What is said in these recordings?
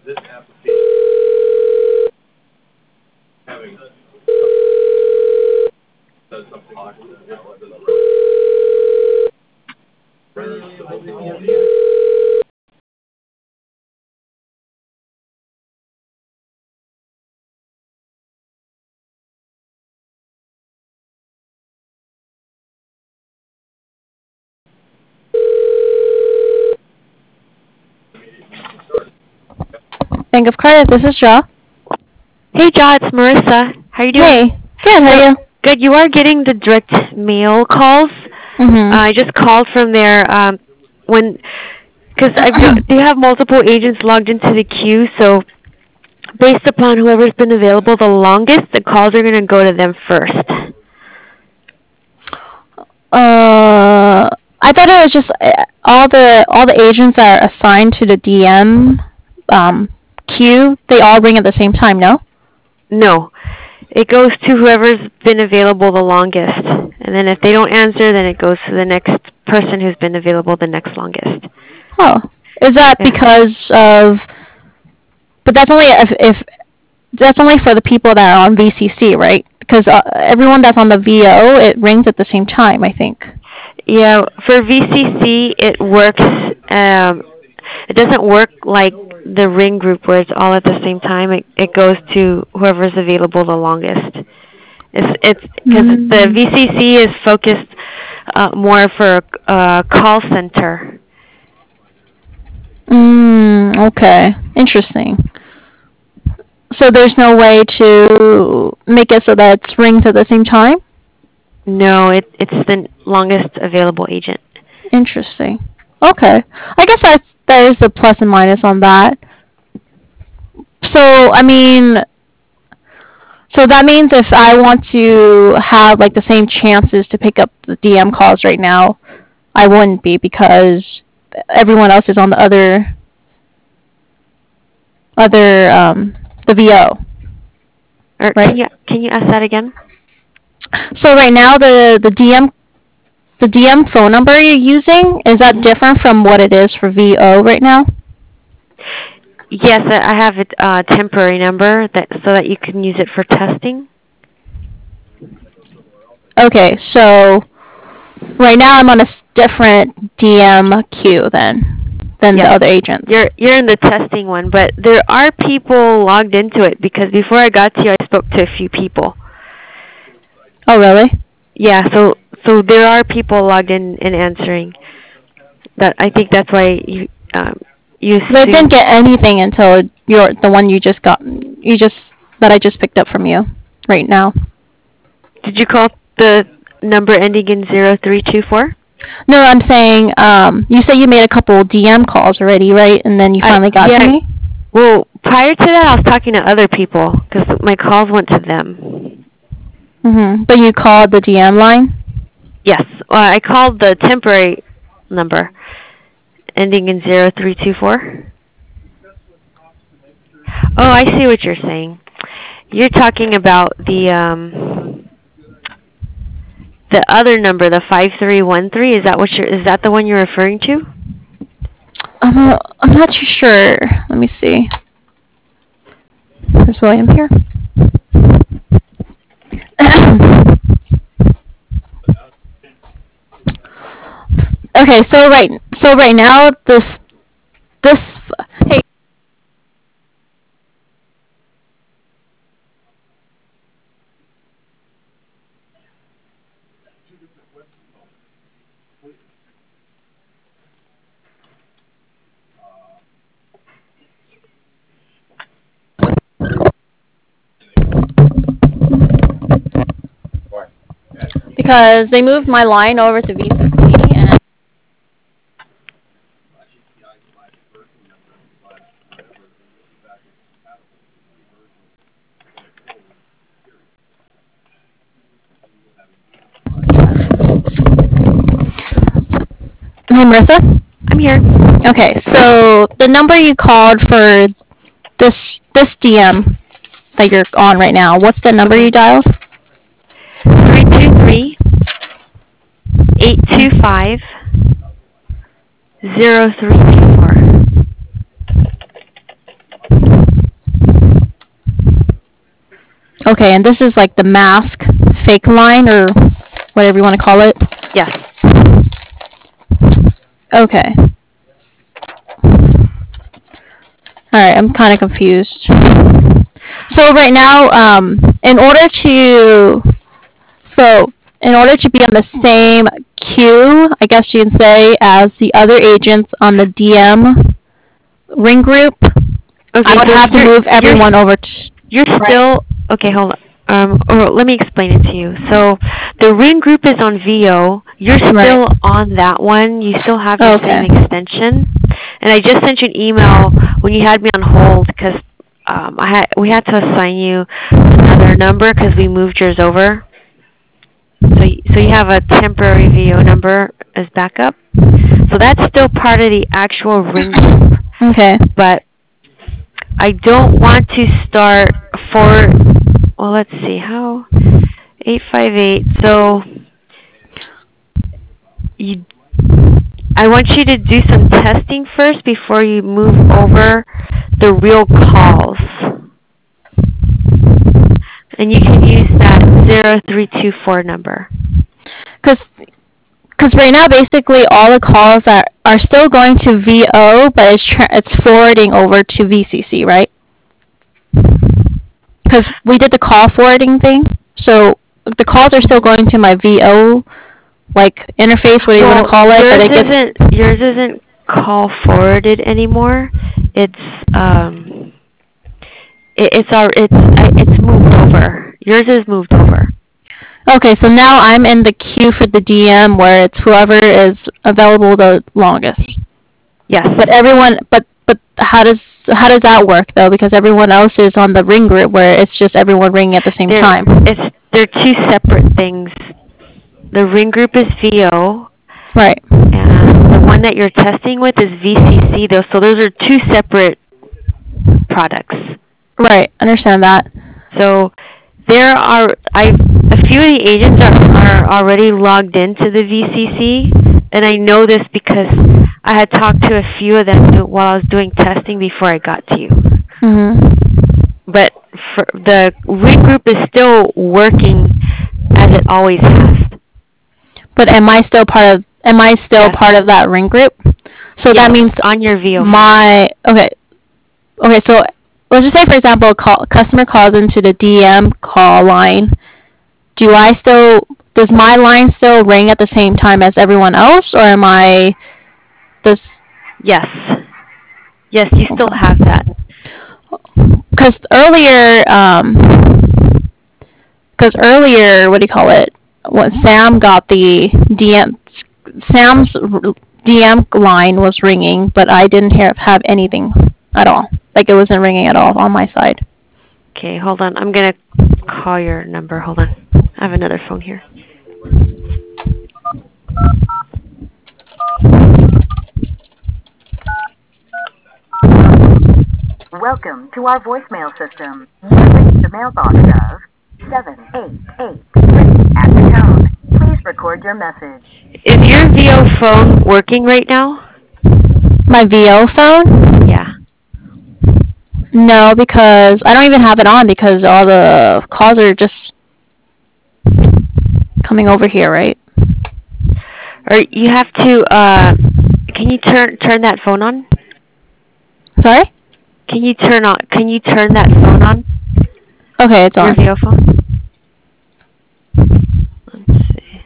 Bank of Credit, this is Ja. Hey, Ja, it's Marissa. How you doing? Hey, good, how are you? Good. You are getting the direct mail calls. I just called from there because they have multiple agents logged into the queue, so based upon whoever's been available the longest, the calls are going to go to them first. I thought it was just all the agents that are assigned to the DM queue, they all ring at the same time, no? No. It goes to whoever's been available the longest. And then if they don't answer, then it goes to the next person who's been available the next longest. Oh. Is that because of... But that's only if that's only for the people that are on VCC, right? Because everyone that's on the VO, it rings at the same time, I think. Yeah, for VCC, it works. It doesn't work like the ring group where it's all at the same time. It goes to whoever's available the longest. It's because the VCC is focused more for call center. Okay. Interesting. So there's no way to make it so that it rings at the same time? No, it's the longest available agent. Interesting. Okay. I guess there's a plus and minus on that. So, I mean, so that means if I want to have like the same chances to pick up the DM calls right now, I wouldn't be because everyone else is on the other the VO. Right? Can you ask that again? So right now the DM phone number you're using, is that different from what it is for VO right now? Yes, I have a temporary number so that you can use it for testing. Okay, so right now I'm on a different DM queue than the other agents. You're in the testing one, but there are people logged into it because before I got to you, I spoke to a few people. Oh, really? Yeah, so there are people logged in and answering. I think that's why you. But I didn't get anything until the one you just got. That I just picked up from you right now. Did you call the number ending in 0324? No, I'm saying you said you made a couple DM calls already, right? And then you finally got to me? Well, prior to that, I was talking to other people because my calls went to them. But you called the DM line? Yes. I called the temporary number ending in 0324. Oh, I see what you're saying. You're talking about the other number, the 5313. Is that the one you're referring to? I'm not too sure. Let me see. Is William here? Okay, so right now this hey. Because they moved my line over to VCC and Hey, Marissa? I'm here. Okay, so the number you called for this DM that you're on right now, what's the number you dialed? 323 825 0324. Okay, and this is like the mask fake line or whatever you want to call it. Yes. Okay. All right, I'm kind of confused. So right now, in order to so in order to be on the same queue, I guess you can say, as the other agents on the DM ring group, Okay, I would so have to move everyone over to. you're Right. still okay. Hold on. Or let me explain it to you. So the ring group is on VO. You're Right. still on that one. You still have your Okay. same extension. And I just sent you an email when you had me on hold because we had to assign you another number because we moved yours over. So you have a temporary VO number as backup. So that's still part of the actual ring group, Okay. but I don't want to start for. Well, let's see how 858. So you, I want you to do some testing first before you move over the real calls, and you can use that 0324 number. Because right now, basically, all the calls are still going to VO, but it's forwarding over to VCC, right? Because we did the call forwarding thing, so the calls are still going to my VO like interface, what do you want to Well, call it? But it gets yours isn't call forwarded anymore. It's it's moved over. Yours is moved over. okay. So now I'm in the queue for the DM, where it's whoever is available the longest. Yes. But how does that work though? Because everyone else is on the ring group, where it's just everyone ringing at the same time. They're two separate things. The ring group is VO, Right. and the one that you're testing with is VCC. Though, so those are two separate products. Right. Understand that. So there are a few of the agents are already logged into the VCC, and I know this because I had talked to a few of them while I was doing testing before I got to you. Mhm. But for the ring group is still working as it always has. But am I still part of? Am I still Yes. part of that ring group? So Yes, that means on your VO. my okay. Okay, so let's just say, for example, customer calls into the DM call line. Does my line still ring at the same time as everyone else, or am I this? Yes. Yes, you still have that. Because earlier, what do you call it? When Sam got the DM, Sam's DM line was ringing, but I didn't have anything at all. Like, it wasn't ringing at all on my side. Okay, hold on. I'm going to call your number. Hold on. I have another phone here. Welcome to our voicemail system. You reached the mailbox of 788. At the tone, please record your message. Is your VO phone working right now? My VO phone? Yeah. No, because I don't even have it on, because all the calls are just coming over here, right? Or you have to can you turn that phone on? Sorry? Can you turn that phone on? Okay, it's Your on. VO phone? Let's see.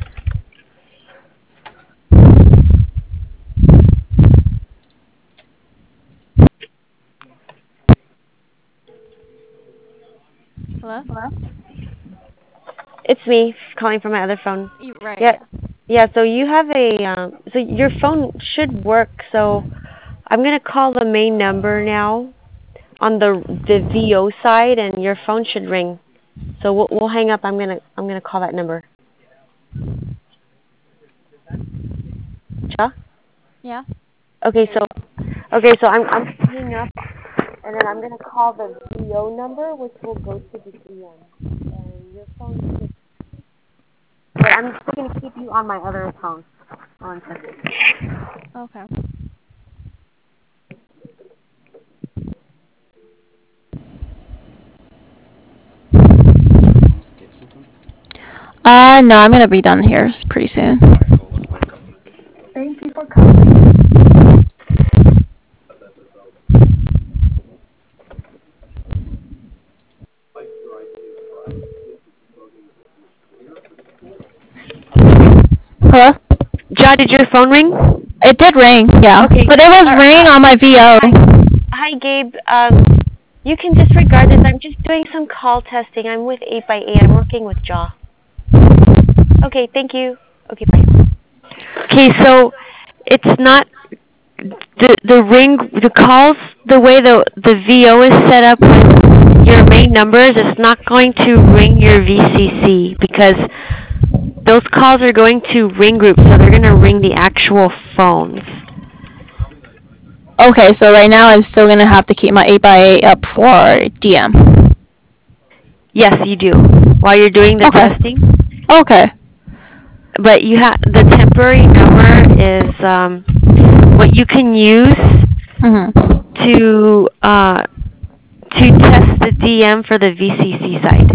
Hello? It's me calling from my other phone. Right, Yeah. yeah. Yeah, so you have so your phone should work. So I'm going to call the main number now on the VO side, and your phone should ring. So we'll hang up. I'm going to call that number. Cha? Yeah? Okay, so I'm hanging up, and then I'm going to call the VO number, which will go to the DM. And your phone should. But I'm still going to keep you on my other phone. On second. Okay. No, I'm gonna be done here pretty soon. Thank you for calling. Hello? Ja, did your phone ring? It did ring, yeah. Okay. But it was ringing on my VO. Hi, Gabe. You can disregard this. I'm just doing some call testing. I'm with 8x8. I'm working with Ja. Okay, thank you. Okay, bye. Okay, so it's not the calls, the way the VO is set up with your main numbers, it's not going to ring your VCC because those calls are going to ring group, so they're going to ring the actual phones. Okay, so right now I'm still gonna have to keep my 8x8 up for DM. Yes, you do. While you're doing the Okay. testing. Okay. But you have the temporary number is what you can use Mhm. to test the DM for the VCC side.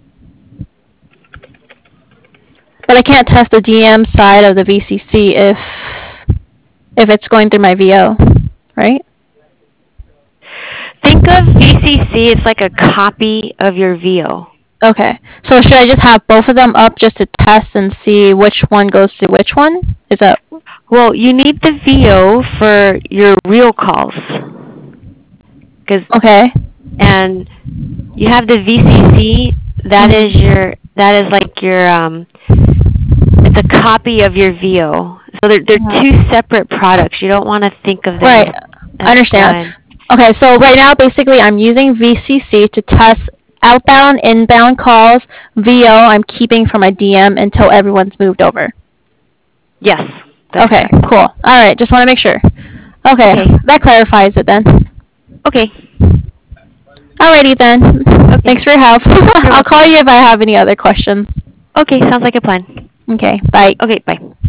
But I can't test the DM side of the VCC if it's going through my VO, right? Think of VCC, it's like a copy of your VO. Okay. So should I just have both of them up just to test and see which one goes to which one? Is that Well, you need the VO for your real calls. okay? And you have the VCC, that is like your it's a copy of your VO. So they're two separate products. You don't want to think of them Right. as I understand. one. Okay, so right now basically I'm using VCC to test outbound, inbound calls. VO I'm keeping for my DM until everyone's moved over. Yes. That's Okay, correct. cool. All right, just want to make sure. Okay, that clarifies it then. Okay. Alrighty then. Okay. Thanks for your help. I'll call you if I have any other questions. Okay, sounds like a plan. Okay, bye. Okay, bye.